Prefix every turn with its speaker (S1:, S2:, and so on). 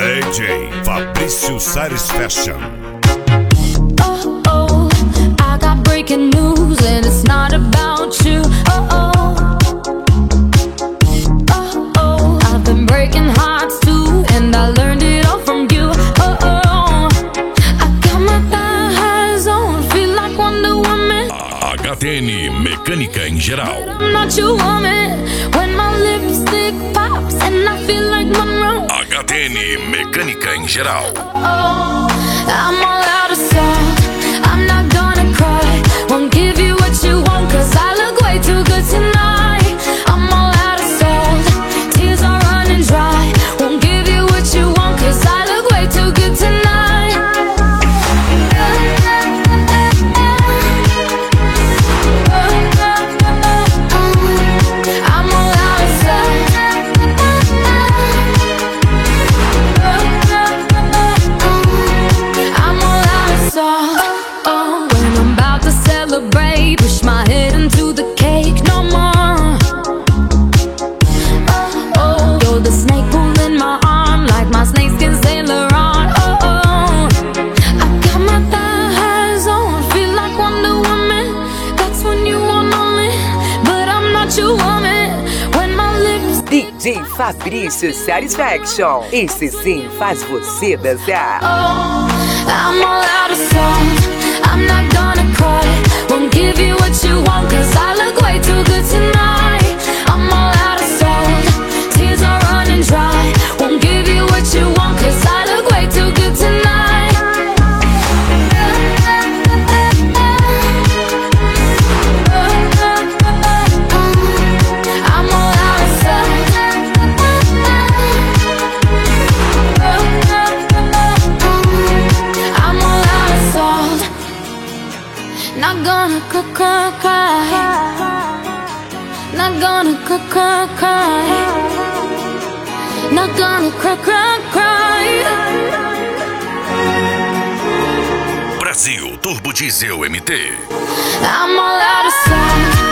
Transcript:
S1: DJ Fabrício Satisfaction.
S2: Oh, oh, I got breaking news and it's not about you. Oh, oh, oh, oh, I've been breaking hearts too, and I learned it all from you. Oh, oh, I got my thighs on, feel like Wonder Woman.
S1: HTN Mecânica em geral.
S2: I'm not your woman when my lipstick pops and I feel like Monroe.
S1: HTN Mecânica em geral.
S2: Oh, I'm all out of salt, I'm not gonna cry. Won't give you what you want, cause I look way too good tonight. I'm all out of salt, tears are running dry. Won't give you what you want, cause I look way too good tonight. I'm all out of salt, I'm all out of salt. Oh, when I'm about to celebrate, push my head into the cake no more. Oh, oh, you're the snake pulling my arm like my snakeskin Sailor on. Oh, oh, I got my thighs on, feel like Wonder Woman. That's when you want me, but I'm not your woman. When my lips
S3: DJ Fabrício Satisfaction. Esse sim faz você dançar.
S2: oh, I'm all out of salt, I'm not gonna cry. Won't give you what you want, cause I look way too good tonight. I'm all out of salt, tears are running dry. Won't give you what you want, cause I look way too good tonight. I'm all out of salt, I'm all out of salt. Not gonna cry. Not gonna cry. Not gonna cry.
S1: Brasil Turbo Diesel MT.
S2: I'm all out of salt.